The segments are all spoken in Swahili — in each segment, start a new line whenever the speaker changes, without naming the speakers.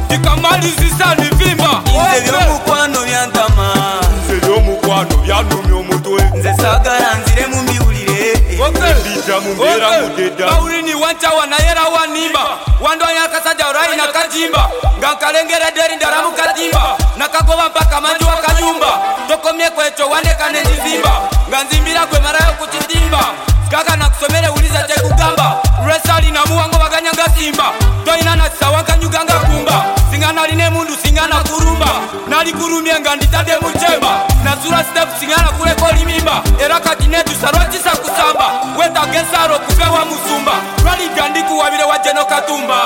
tikamalizisa nivimba
Inze byomukwano byantama
Nze byomukwano byanumya omutwe
Nze saagala nzire mu mbiwulire
Mbija mu mbeera mudeda
Bawulini wanchawa na yera wanimba Wandonya akasajja orayi na kajimba Ngankalengera deri ndaramu kajimba Nakagoba mpaka manju wa kajumba Tokomye kwecho wandeka nejizimba Nganzimbira kwe marayo kuchitimba Kaka nakusomere uliza chekugamba Resali na muwango baganyanga simba Toina na sawanka nyuganga kumba Singana line mundu singana kurumba Nali kurumye nganditade mchemba Nasura step singana kuleko limimba Era katinetu sarwachisa kusamba Weta gesaro kupewa musumba Rwali gandiku wabire wajeno katumba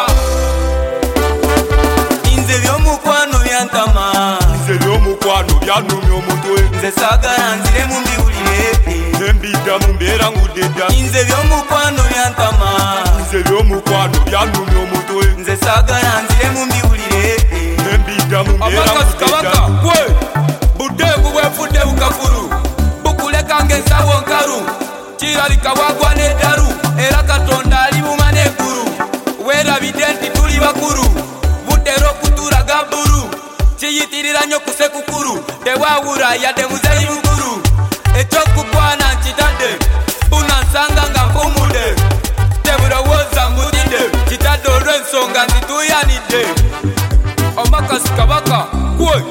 Inze byomukwano byantama
Nze byomukwano byanumya omutwe
Nze saagala nzire mu mbiwulire
Mbija mu mbeera mudeda
Inze byomukwano byantama
Nze byomukwano byanumya omutwe
Nze saagala nzire mu mbiwulire
Mbija mu mbeera
Amaka sikabaka
mudeda
kwe Budebu wefude bukafuru Bukuleka ngesawo nkaru Chiralika wagwa nedaru Era katonda ali bumane guru Wera bidenti tuli bakuru Budero kutura gaburu Chiyitirira nyo kusekukuru Tewawura yade muzeyi mukuru Echoku bwana nchitade Buna nsanga nga mpumude Tebura woza ngudide Chitadoro ensonga nzituyanide Amaka sikabaka kwe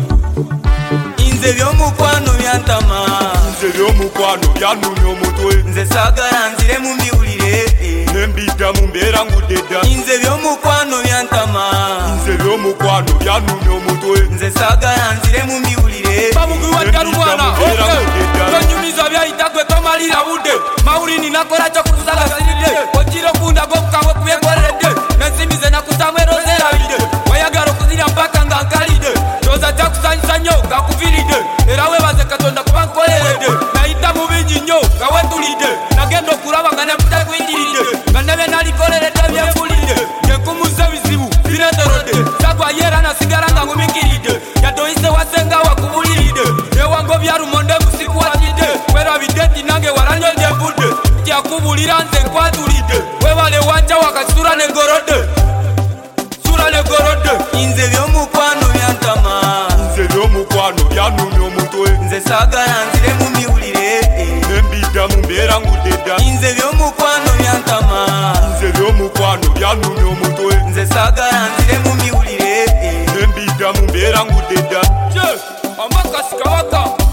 Inze byomukwano byantama
Nze byomukwano byanumya omutwe
Nze saagala nzire mu mbiwulire
Mbija mu mbeera mudeda
Inze byomukwano byantama
Nze byomukwano byanumya omutwe
Nze saagala nzire mu mbiwulire
Babugwi wa Darumwana Tonyumiza byayita gwe tomalira budde Mawulini nakola kyo kutusala siride Okiro kunda gokukangwe kubyekoleredde Nensimize nakutamwe rozerabide Wayagala okuzira mpaka nga nkalide Toza kyakusanyusa nnyo nga kuviridde Era webaze Katonda kuba nkoleredde Nayita mu bingi nnyo nga wetulidde Nagenda okulaba nga neputa kwinjiridde Nga nebe nalikoleredde byenfulidde Nyenkumuza ebizibu bireterodde Sagwa yera nasigala nga ngumikiridde Yadoyise wasenga wakubuliridde Ewango byalumonde musikwatidde Werabidde nti nange walanyonye budde Kyakubulira nze nkwatulidde Webale wanja wakasura negorodde Sura negorodde
Inze byomukwano byantama
Nze byomukwano byanumya omutwe
Nze saagala nzire mu mbiwulire
Mbija mu mbeera mudeda
Inze byomukwano byantama
Nze byomukwano byanumya omutwe
Nze saagala nzire mu mbiwulire
Mbija mu mbeera mudeda
Amaka sikabaka